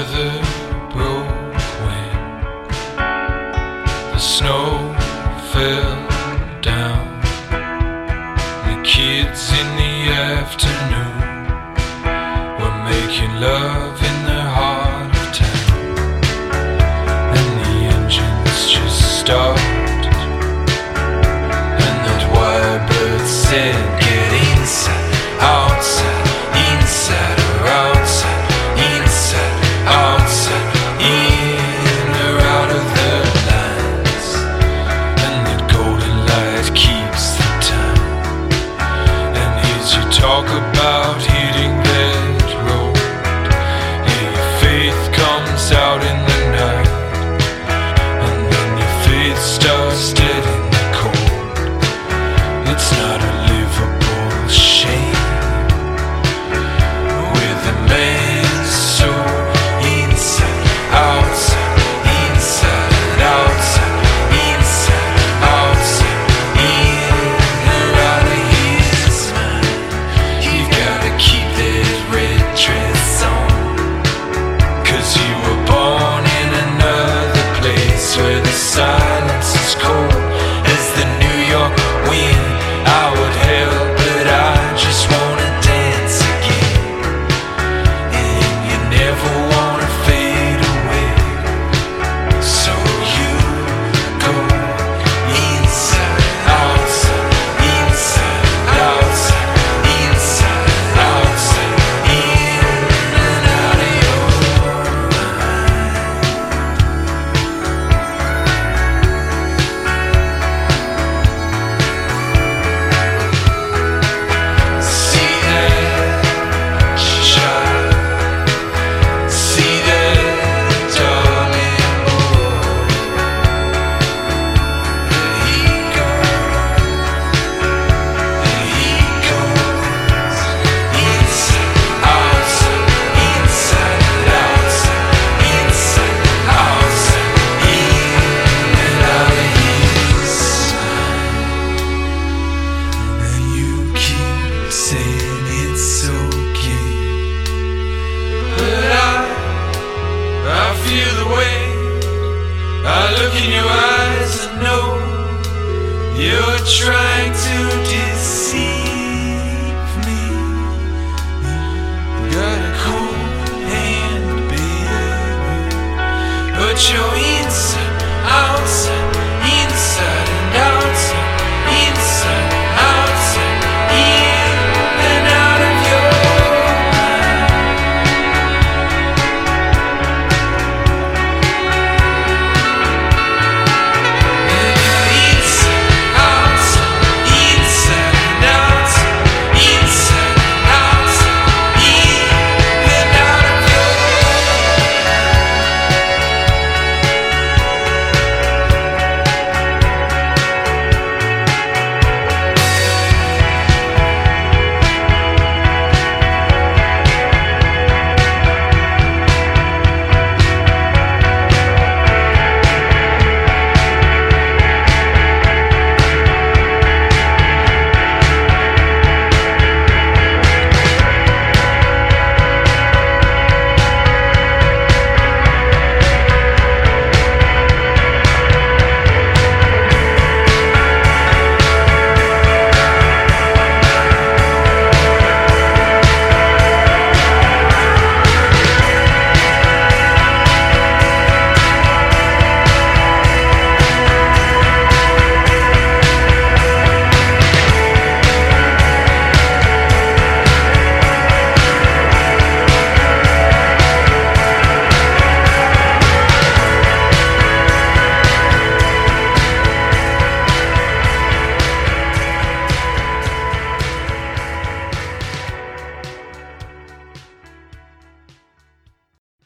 weather broke when the snow fell down. The kids in the afternoon were making love in the heart of town, and the engines just stopped, and that wirebird said, "Get inside, outside, inside or outside, inside, outside, in or out of the lines." And that golden light keeps the time, and hears you talk about hitting that road. Yeah, your faith comes out in the night, and then your faith starts dead in the cold. It's not a livable shame with a man's soul. Inside, outside, inside, outside, inside, outside, in or out of his mind. You've gotta keep that red dress on, 'cause you were born in another place where the silence is cold as the New York wind. I would help, but I just wanna dance again, and you never wanna fade away. So you go inside, outside, inside, outside, inside, outside, in and out of your mind. See that child, see that darling boy. There he goes inside, outside, inside, outside, inside, outside, in and out of his mind. And you keep saying it's okay, but I feel the way. I look in your eyes and know you're trying to deceive me. You got a cold hand, baby, but you're